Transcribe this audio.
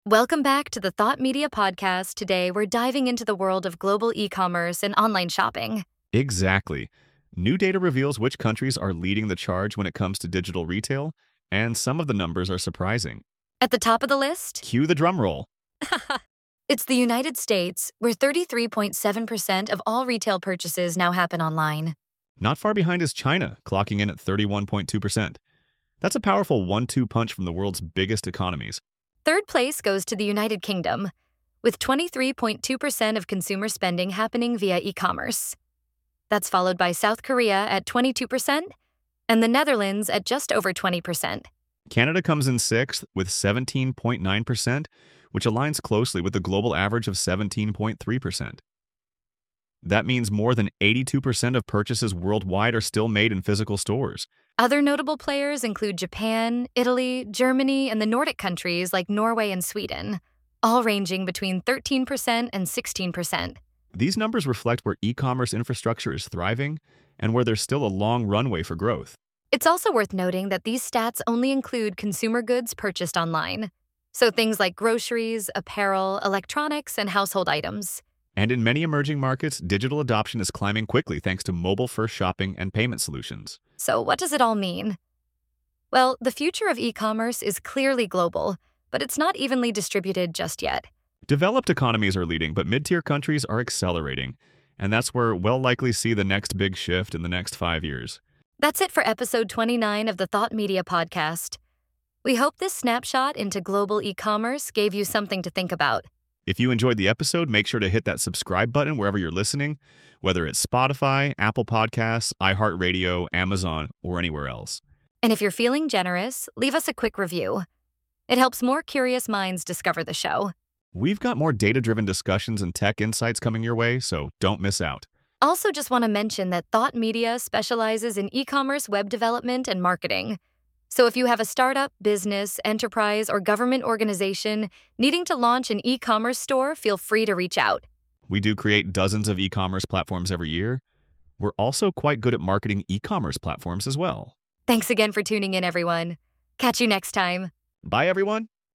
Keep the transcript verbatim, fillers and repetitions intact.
Welcome back to the Thought Media Podcast. Today, we're diving into the world of global e-commerce and online shopping. Exactly. New data reveals which countries are leading the charge when it comes to digital retail, and some of the numbers are surprising. At the top of the list, Cue the drum roll. it's the United States, where thirty-three point seven percent of all retail purchases now happen online. Not far behind is China, clocking in at thirty-one point two percent. That's a powerful one two punch from the world's biggest economies. Third place goes to the United Kingdom, with twenty-three point two percent of consumer spending happening via e-commerce. That's followed by South Korea at twenty-two percent and the Netherlands at just over twenty percent. Canada comes in sixth with seventeen point nine percent, which aligns closely with the global average of seventeen point three percent. That means more than eighty-two percent of purchases worldwide are still made in physical stores. Other notable players include Japan, Italy, Germany, and the Nordic countries like Norway and Sweden, all ranging between thirteen percent and sixteen percent. These numbers reflect where e-commerce infrastructure is thriving and where there's still a long runway for growth. It's also worth noting that these stats only include consumer goods purchased online, so things like groceries, apparel, electronics, and household items. And in many emerging markets, digital adoption is climbing quickly thanks to mobile-first shopping and payment solutions. So what does it all mean? Well, the future of e-commerce is clearly global, but it's not evenly distributed just yet. Developed economies are leading, but mid-tier countries are accelerating, and that's where we'll likely see the next big shift in the next five years. That's it for episode twenty-nine of the Thought Media Podcast. We hope this snapshot into global e-commerce gave you something to think about. If you enjoyed the episode, make sure to hit that subscribe button wherever you're listening, whether it's Spotify, Apple Podcasts, iHeartRadio, Amazon, or anywhere else. And if you're feeling generous, leave us a quick review. It helps more curious minds discover the show. We've got more data-driven discussions and tech insights coming your way, so don't miss out. Also, just want to mention that Thought Media specializes in e-commerce web development and marketing. So if you have a startup, business, enterprise, or government organization needing to launch an e-commerce store, feel free to reach out. We do create dozens of e-commerce platforms every year. We're also quite good at marketing e-commerce platforms as well. Thanks again for tuning in, everyone. Catch you next time. Bye, everyone.